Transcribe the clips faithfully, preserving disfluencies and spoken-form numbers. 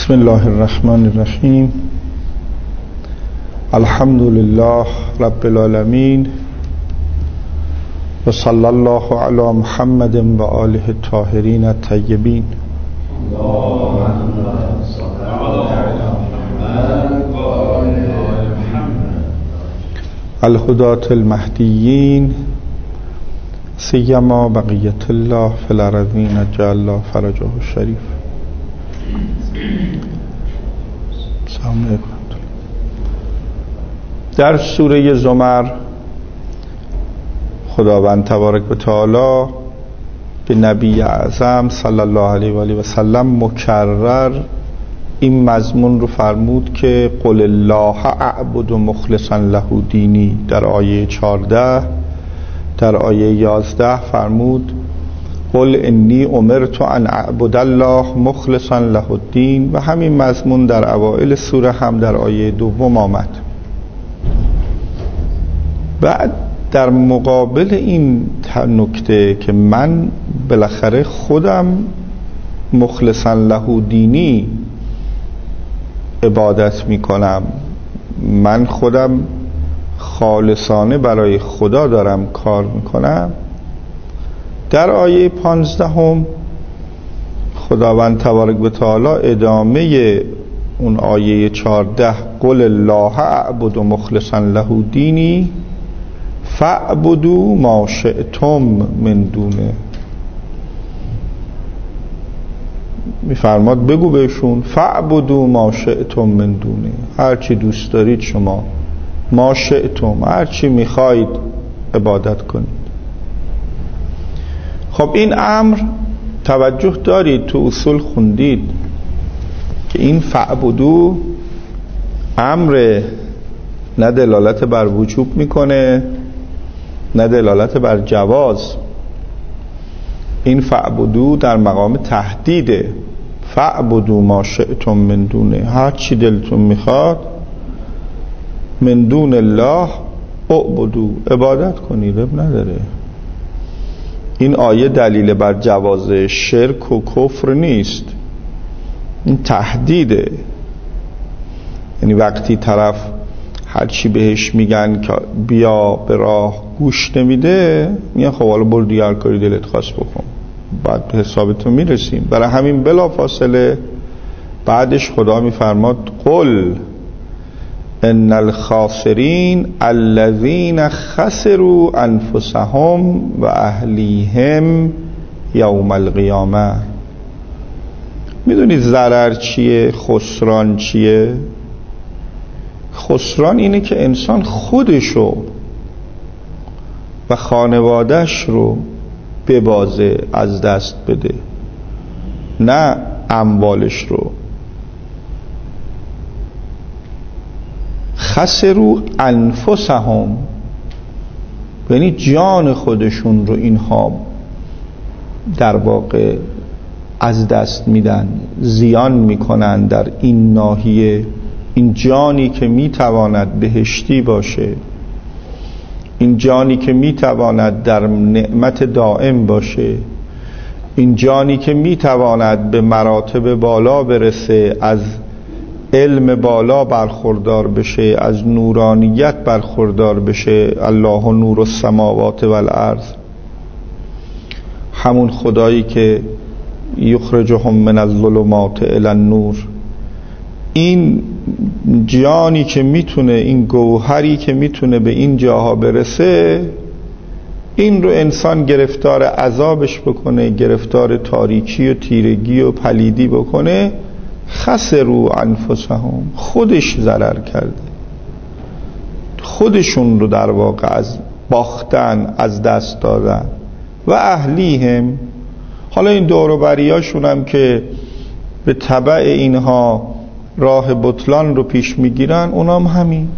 بسم الله الرحمن الرحیم. الحمد لله رب العالمین و صلی الله علی محمد و آله الطاهرین الطیبین. الهداة المهدیین سیما بقیت الله فی الارضین جعل الله فرجه الشریف. سلام علیکم. در سوره زمر خداوند تبارک و تعالی به نبی اعظم صلی الله علیه و آله و سلم مکرر این مضمون رو فرمود که قل الله اعبد مخلصا له دینی در آیه چهارده. در آیه یازده فرمود قل انی امرت ان اعبد الله مخلصا له الدین، و همین مضمون در اوائل سوره هم در آیه دوم آمد. بعد در مقابل این نکته که من بالاخره خودم مخلصا له دینی عبادت می کنم، من خودم خالصانه برای خدا دارم کار می کنم، در آیه پانزدهم خداوند تبارک و تعالی ادامه اون آیه چهارده قل الله اعبد مخلصا له دینی فاعبدوا ما شئتم من دونه، میفرماد بگو بهشون فاعبدوا ما شئتم من دونه، هر چی دوست دارید شما، ما شئتم هر چی میخواید عبادت کنید. خب این امر توجه دارید تو اصول خوندید که این فاعبدوا امر نه دلالت بر وجوب میکنه نه دلالت بر جواز. این فاعبدوا در مقام تهدیده. فاعبدوا ما شئتم من دونه، هر چی دلتون میخواد من دون الله اعبدوا عبادت کنید، اب نداره. این آیه دلیل بر جواز شرک و کفر نیست، این تهدیده. یعنی وقتی طرف هرچی بهش میگن که بیا به راه گوش نمیده، میگن خب حالا برو دیگر کاری دلت خواست بکن، بعد به حسابتون میرسیم. برای همین بلا فاصله بعدش خدا میفرماد قل ان الخاسرین الذین خسروا انفسهم و اهلیهم یوم القیامه. میدونید ضرر چیه؟ خسران چیه؟ خسران اینه که انسان خودشو و خانوادهش رو ببازه، از دست بده، نه اموالش رو. خسروا انفسهم یعنی جان خودشون رو اینها در واقع از دست میدن، زیان میکنن در این ناحیه. این جانی که میتواند بهشتی باشه، این جانی که میتواند در نعمت دائم باشه، این جانی که میتواند به مراتب بالا برسه، از علم بالا برخوردار بشه، از نورانیت برخوردار بشه، الله نور السماوات والارض، همون خدایی که یخرجهم من الظلمات الی النور، این جانی که میتونه، این گوهری که میتونه به این جاها برسه، این رو انسان گرفتار عذابش بکنه، گرفتار تاریکی و تیرگی و پلیدی بکنه، خسروا انفسهم خودش ضرر کرده، خودشون رو در واقع از باختن، از دست دادن. و اهلیهم، حالا این دور و بریاشون هم که به تبع اینها راه بطلان رو پیش میگیرن، اونام همین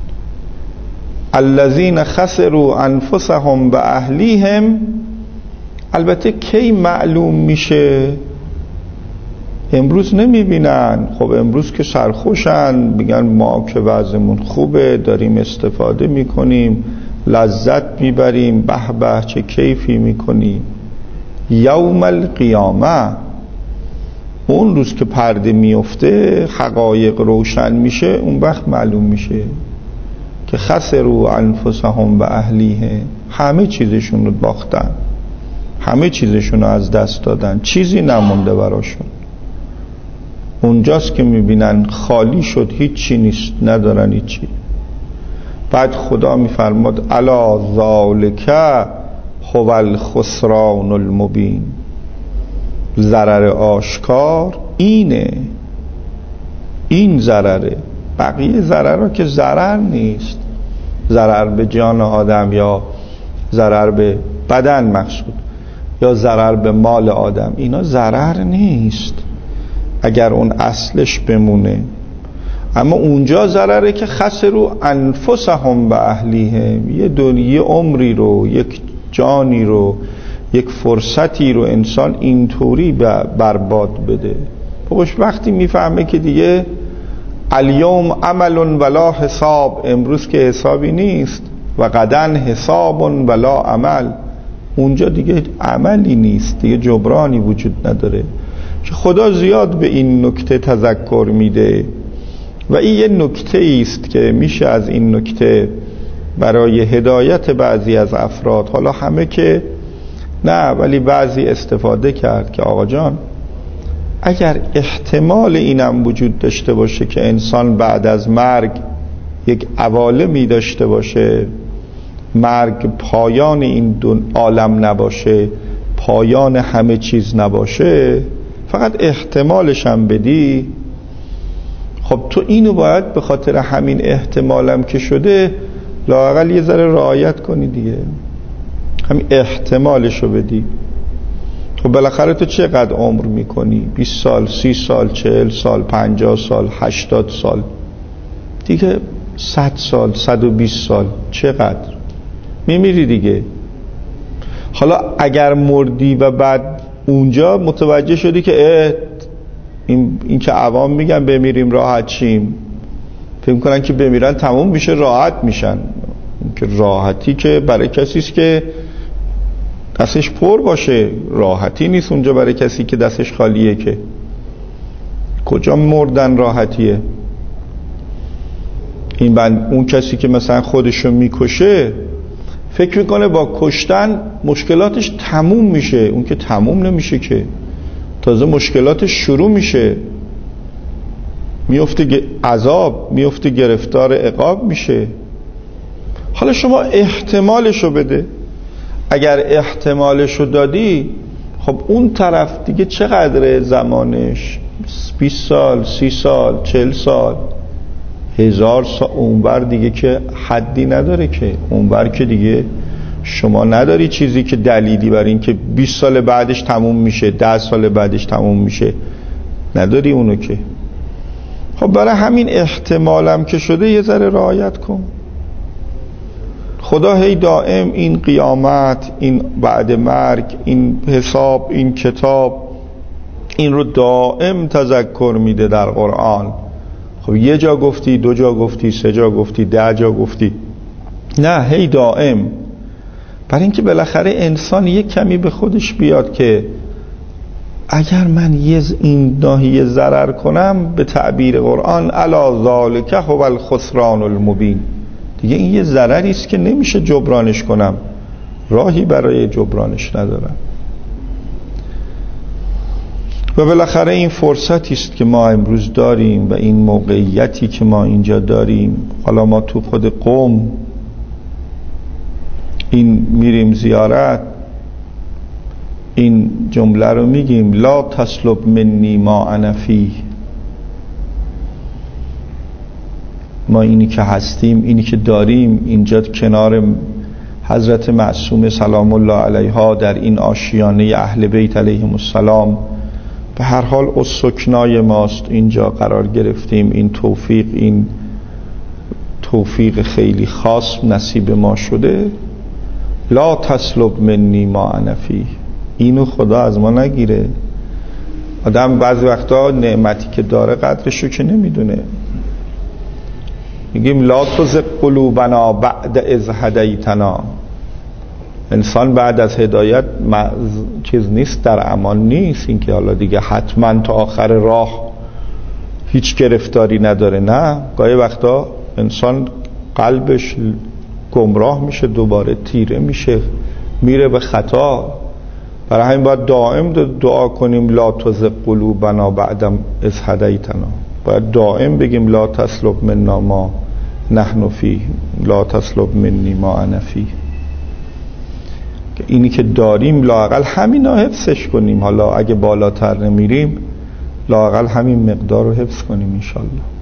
الذین خسروا انفسهم و اهلیهم. البته کی معلوم میشه؟ امروز نمیبینن. خب امروز که سرخوشن، بگن ما که وضعمون خوبه، داریم استفاده میکنیم، لذت میبریم، به به چه کیفی میکنیم. یوم القیامه اون روز که پرده میفته حقایق روشن میشه، اون وقت معلوم میشه که خسروا انفسهم و اهلیهم، همه چیزشون رو باختن، همه چیزشون رو از دست دادن، چیزی نمونده براشون. اونجاست که میبینن خالی شد، هیچی نیست، ندارن هیچی. بعد خدا میفرماد الا ذالک هو الخسران المبین، ضرر آشکار اینه، این ضرره. بقیه ضرر که ضرر نیست، ضرر به جان آدم یا ضرر به بدن مقصود یا ضرر به مال آدم، اینا ضرر نیست اگر اون اصلش بمونه. اما اونجا ضرره که خسروا انفسهم و اهلیهم، یه دنیای عمری رو، یک جانی رو، یک فرصتی رو انسان اینطوری برباد بده. خوش وقتی میفهمه که دیگه الیوم عمل ولا حساب، امروز که حسابی نیست، و غدا حساب ولا عمل، اونجا دیگه عملی نیست، دیگه جبرانی وجود نداره. که خدا زیاد به این نکته تذکر میده و این یه نکته است که میشه از این نکته برای هدایت بعضی از افراد، حالا همه که نه ولی بعضی استفاده کرد که آقا جان اگر احتمال اینم وجود داشته باشه که انسان بعد از مرگ یک عوالمی داشته باشه، مرگ پایان این دون عالم نباشه، پایان همه چیز نباشه، فقط احتمالش هم بدی، خب تو اینو باید به خاطر همین احتمالم که شده لااقل یه ذره رعایت کنی دیگه، همین احتمالشو بدی. خب بالاخره تو چقدر عمر میکنی؟ بیست سال، سی سال، چهل سال، پنجاه سال، هشتاد سال، دیگه صد سال، صد و بیست سال، چقدر میمیری دیگه. حالا اگر مردی و بعد اونجا متوجه شدی که این, این که عوام میگن بمیریم راحت چیم، فکر میکنن که بمیرن تموم میشه راحت میشن، که راحتی که برای کسی است که دستش پر باشه، راحتی نیست اونجا برای کسی که دستش خالیه. که کجا مردن راحتیه؟ این بند اون کسی که مثلا خودشو میکشه فکر میکنه با کشتن مشکلاتش تموم میشه، اون که تموم نمیشه که، تازه مشکلاتش شروع میشه، میفته عذاب، میفته گرفتار عقاب میشه. حالا شما احتمالشو بده، اگر احتمالشو دادی خب اون طرف دیگه چقدر زمانش؟ بیست سال، سی سال، چهل سال، هزار سال، اونور دیگه که حدی نداره که، اونور که دیگه شما نداری چیزی که دلیلی بر این که بیست سال بعدش تموم میشه، ده سال بعدش تموم میشه، نداری اونو که. خب برای همین احتمالم که شده یه ذره رعایت کن. خدا هی دائم این قیامت، این بعد مرگ، این حساب، این کتاب، این رو دائم تذکر میده در قرآن. خب یه جا گفتی، دو جا گفتی، سه جا گفتی، ده جا گفتی، نه هی دائم، برای اینکه بالاخره انسان یک کمی به خودش بیاد که اگر من یه این ناحیه ضرر کنم، به تعبیر قرآن الا ذالک هو الخسران المبین، دیگه این یه ضرری است که نمیشه جبرانش کنم، راهی برای جبرانش ندارم. و بالاخره این فرصتی است که ما امروز داریم و این موقعیتی که ما اینجا داریم. حالا ما تو خود قم این میریم زیارت، این جمله رو میگیم لا تسلب منی ما انا فیه، ما اینی که هستیم، اینی که داریم اینجا کنار حضرت معصومه سلام الله علیها در این آشیانه اهل بیت علیهم السلام، به هر حال السکنای ماست، اینجا قرار گرفتیم، این توفیق، این توفیق خیلی خاص نصیب ما شده. لا تسلب منی ما انا فیه، اینو خدا از ما نگیره. آدم بعضی وقتا نعمتی که داره قدرشو که نمیدونه. میگیم لا تزغ قلوبنا بعد اذ هدیتنا، انسان بعد از هدایت چیز نیست، در امان نیست، این که حالا دیگه حتما تا آخر راه هیچ گرفتاری نداره. نه، گاهی وقتا انسان قلبش گمراه میشه، دوباره تیره میشه، میره به خطا. برای همین باید دائم دعا کنیم لا تزغ قلوبنا بعدم اذ هدیتنا. باید دائم بگیم لا تسلب منا ما نحن فیه، لا تسلب منی ما انا فیه. اینی که داریم لااقل همینا حفظش کنیم. حالا اگه بالاتر نمیریم لااقل همین مقدار رو حفظ کنیم انشالله.